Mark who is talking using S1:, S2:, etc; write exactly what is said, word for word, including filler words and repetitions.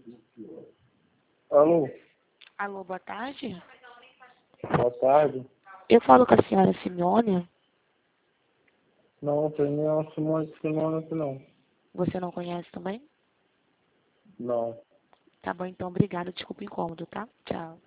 S1: Alô,
S2: Alô, boa tarde.
S1: boa tarde.
S2: Eu falo com a senhora Simeone.
S1: Não, tem nenhuma Simone Simone aqui não.
S2: Você não conhece também?
S1: Não.
S2: Tá bom, então, obrigada. Desculpa o incômodo, tá? Tchau.